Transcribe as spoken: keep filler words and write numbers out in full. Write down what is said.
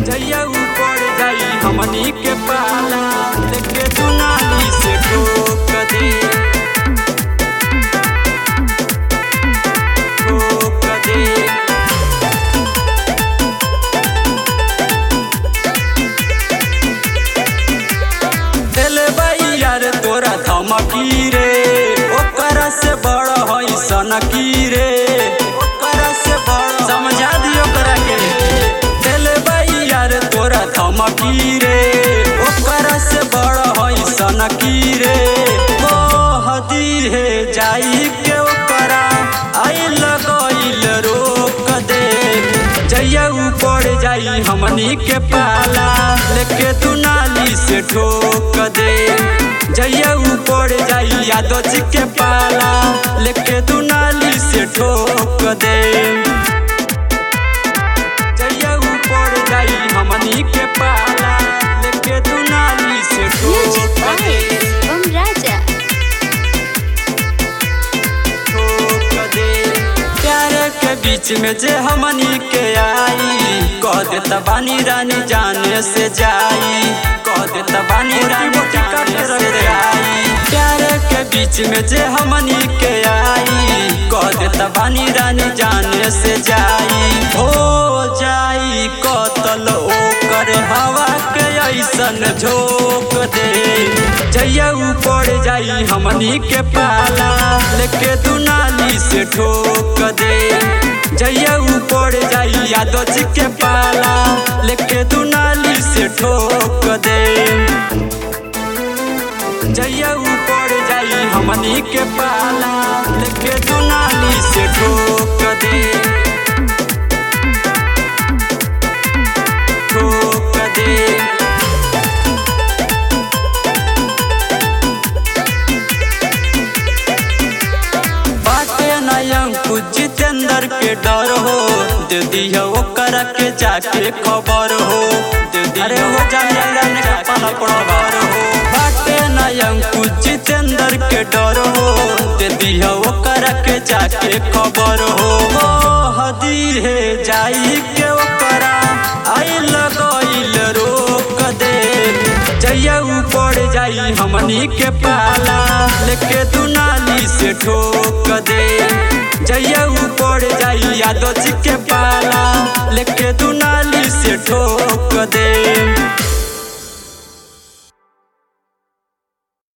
जइया ऊपर जाई हमनी के पाला लेके दुनाली से ठोक दे ठोक दे दिल बाई यार तोरा धमकी रे ओकरा से बड़ हई सनकी रे ओकरा से बड़ समझा दियो ओकरा के दिल बाई यार तोरा धमकी रे ओकरा से बड़ हई सनकी रे कहदी है जाई के ओकरा आई लगइल रोक दे जइया ऊपर जाई हमनी के पाला लेके दुनाली से ठोक दे जइया ऊपर जाई यादव जी के पाला लेके दुनाली से ठोक दे जइया ऊपर जाई हमनी के पाला लेके दुनाली से ठोक दे ओम राजा ठोक दे प्यार के बीच में जे हमनी के आई कह देता बानी रानी जाने से जाई कह देता बानी रानी जाने से जाई प्यार के बीच में जे हमनी के आई कह देता बानी रानी जाने से जाई हो जाई कतल ओकर हवा के ऐसन झोंक दे जइया ऊपर जाई हमनी के पाला लेके दुनाली से ठोक दे जइया ऊपर जाई यादव जी के पाला लेके दुनाली से ठोक दे जइया ऊपर जाई हमनी के पाला लेके दुनाली से ठोक दे ठोक दे जितेंद्र के डर हो दे दिया ओकरा के जाके खबर हो दे दिया हो जाने पाला खबर हो बाटे नयंकु जितेंद्र के डर हो दे दिया ओकरा के जाके खबर हो हदी है जाई के ओकरा आई लगइल रोक दे जइया ऊपर जाई हमनी के पाला लेके दुनाली से ठोक दे जइया ऊपर जाई यादव जी के पाला लेके दुनाली से ठोक दे।